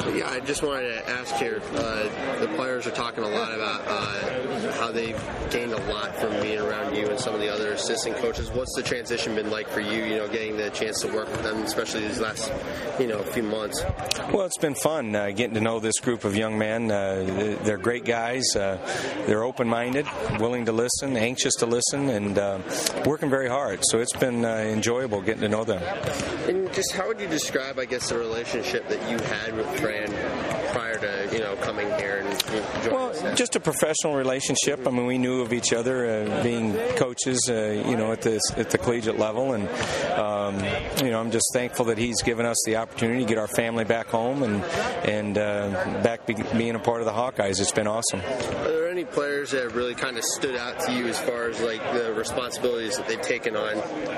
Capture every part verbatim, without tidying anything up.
Yeah, I just wanted to ask here, uh, the players are talking a lot about uh, how they've gained a lot from being around you and some of the other assistant coaches. What's the transition been like for you, you know, getting the chance to work with them, especially these last, you know, few months? Well, it's been fun uh, getting to know this group of young men. Uh, they're great guys. Uh, they're open-minded, willing to listen, anxious to listen, and uh, working very hard. So it's been uh, enjoyable getting to know them. And just how would you describe, I guess, the relationship that you had with Fran prior to, you know, coming here and joining Well, us? just a professional relationship. I mean, we knew of each other, uh, being coaches, uh, you know, at the at the collegiate level, and um, you know, I'm just thankful that he's given us the opportunity to get our family back home and and uh, back be, being a part of the Hawkeyes. It's been awesome. Are there any players that have really kind of stood out to you as far as like the responsibilities that they've taken on?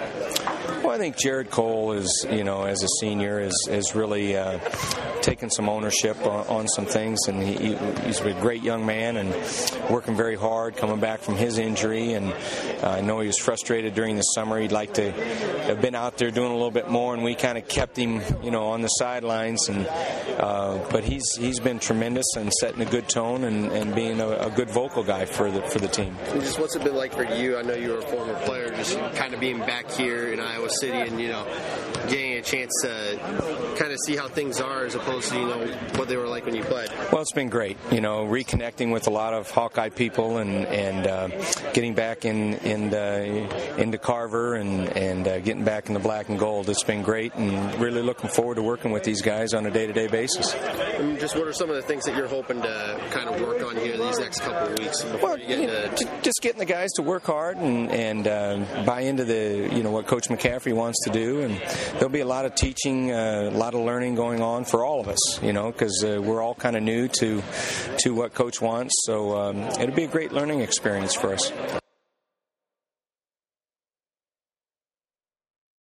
Well, I think Jared Cole is, you know, as a senior, is is really uh, taken some ownership on, on some things, and he, he's a great young man and working very hard, coming back from his injury. And uh, I know he was frustrated during the summer. He'd like to have been out there doing a little bit more, and we kind of kept him, you know, on the sidelines. And uh, but he's he's been tremendous and setting a good tone and, and being a, a good vocal guy for the for the team. And just what's it been like for you? I know you were a former player, just kind of being back here in Iowa City and, you know, getting a chance to kind of see how things are as opposed to, you know, what they were like when you played. Well, it's been great, you know, reconnecting with a lot of Hawkeye people and and uh, getting back in in the, into Carver and and uh, getting back in the black and gold. It's been great, and really looking forward to working with these guys on a day-to-day basis. And just what are some of the things that you're hoping to kind of work on here these next couple of weeks before well, you get you know, into just getting the guys to work hard and and uh, buy into the, you know, what Coach McCaffrey wants to do, and there'll be a lot of teaching, uh, a lot of learning going on for all of us, you know, because uh, we're all kind of new to to what Coach wants. So um, it'll be a great learning experience for us.